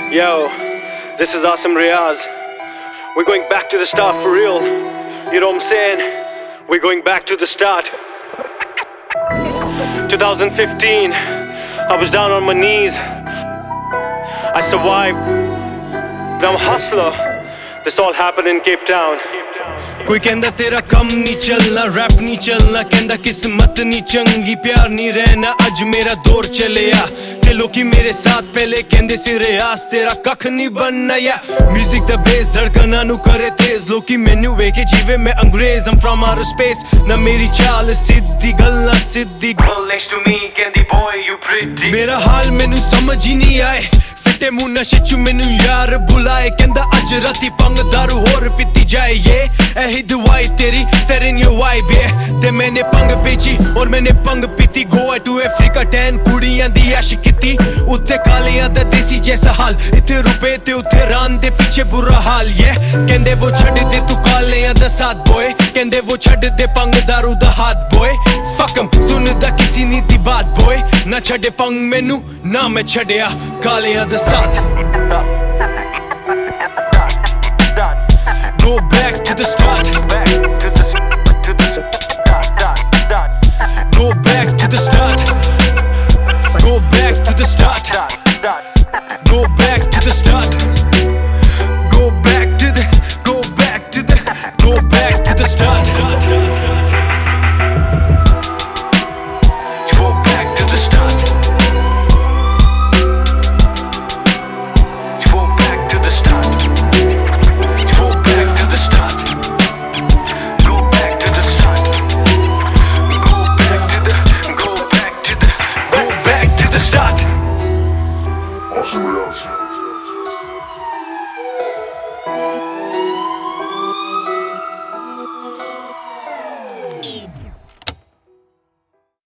Yo, this is Asim Riaz. We're going back to the start for real. You know what I'm saying? We're going back to the start. 2015, I was down on my knees. I survived. I'm a hustler. This all happened in Cape Town. कोई कहंदा तेरा कम नहीं चलना, rap नहीं चलना, कहंदा किस्मत नहीं चंगी, प्यार नहीं रहना, अज मेरा दौर चलिया ते लोकी मेरे साथ पहले कहंदे सी रियाज तेरा कख नहीं बनना या म्यूजिक दा बेस धड़कना नु करे तेज लोकी मैनू वेखे जीवे मैं अंग्रेज I'm from outer space ना मेरी चाल सिद्धी गल्ला सिद्धी girl next to me कहंदी boy you pretty मेरा हाल मैनू समझ ही नहीं आए फिटे मुंह नशे च मैनू यार बुलाए कहंदा अज राती पंग दारू होर पीती जाए ये एही दवाई तेरी set in your vibe yeah ते मैंने पंग बेची और मैंने पंग पीती गोवा टू अफ्रीका 10 कुड़ियां दी ऐश कीती उत्थे कालियां दा देसी जैसा हाल इत्थे रुपए ते उत्थे रान दे पीछे बुरा हाल ये कहंदे वो छड्ड दे तू कालियां दा साथ बॉय कहंदे वो छड्ड दे पंग दारू दा हाथ बॉय fuck 'em सुनदा किसी नी दी बात बॉय ना छड्डे पंग मैनू ना मैं छड्डिया कालियां दा साथ Go back to the start. Go back to the start. Go back to the start.